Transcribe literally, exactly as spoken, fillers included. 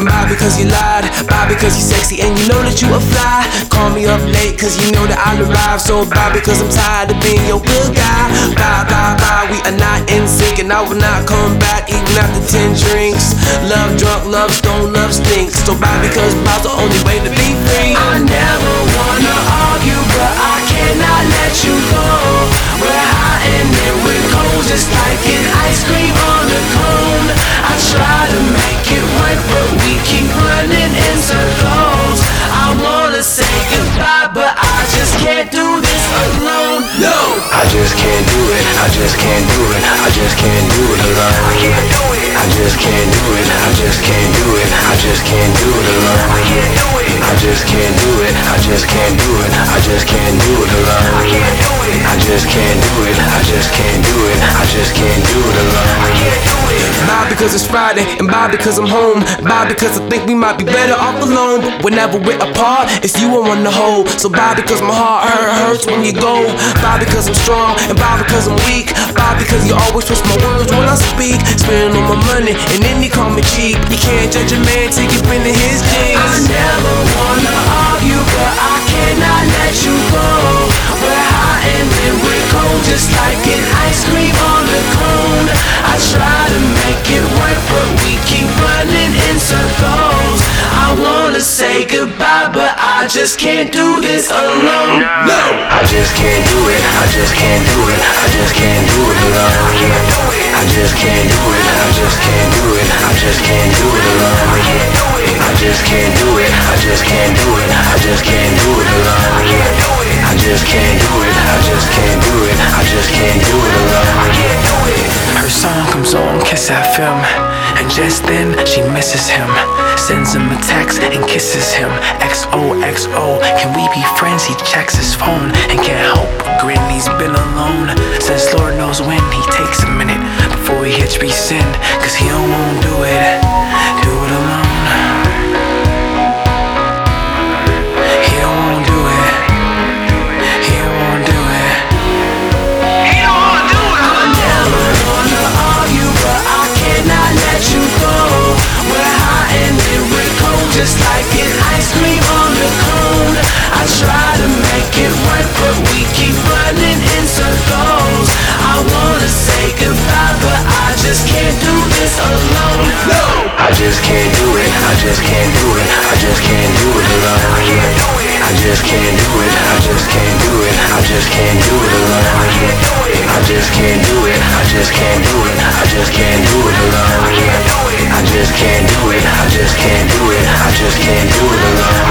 Bye because you lied, bye because you sexy and you know that you a fly. Call me up late cause you know that I'll arrive. So bye because I'm tired of being your good guy. Bye, bye, bye, we are not in sync, and I will not come back even after ten drinks. Love drunk, love stone, love stinks. So bye because bye's the only way to be free. I never wanna argue, but I cannot let you go. We're hot and then we're cold, just like an ice cream on a cone. I try to make it work, but we keep running in circles. I wanna say goodbye, but I just can't do this alone. No, I just can't do it, I just can't do it, I just can't do it alone. I can't do it, I just can't do it, I just can't do it, I just can't do it alone. I can't do it, I just can't do it, I just can't do it, I just can't do it alone. I can't do it, I just can't do it, I just can't do it, I just can't do it alone. I can't do it. bye because it's Friday, and bye because I'm home. Bye because I think we might be better off alone. But whenever we're apart, it's you I wanna hold. So bye because my heart hurt, hurts when you go. Bye because I'm strong, and bye because I'm weak. Bye because you always twist my words when I speak. Spending all my money, and then you call me cheap. You can't judge a man till you've been in his jeans. I never wanna argue, but I cannot let you go. We're hot and then we're cold, just like an ice cream on a cone. I try to make it work, but we keep running in circles. I wanna say goodbye, but I just can't do this alone. No, I just can't do it, I just can't do it, I just can't do it alone. I can't do it, I just can't do it, I just can't do it, I just can't do it alone. I can't do it, I just can't do it, I just can't do it, I just can't do it alone. I can't do it, I just can't do it, I just can't do it, I just can't do it alone. I can't do it. Her song comes on Kiss F M, and just then she misses him. Sends him a text and kisses him. X O X O, can we be friends? He checks his phone and can't help but grin. He's been alone since Lord knows when. He takes a minute before he hits resend, cause he don't won't do it, do it alone. He don't wanna do it, he don't wanna do it, he don't wanna do it. I never wanna argue, but I cannot let you go. We're hot and then we're cold, just like an ice cream on a cone. I try to make it work, but we keep running in circles. I wanna say goodbye, but I just can't do this alone. No, I just can't do it, I just can't do it, I just can't do it alone. I can't do it, I just can't do it, I just can't do it, I just can't do it alone. I can't do it, I just can't do it, I just can't do it, I just can't do it alone. I can't do it, I just can't do it, I just can't do it, I just can't do it alone.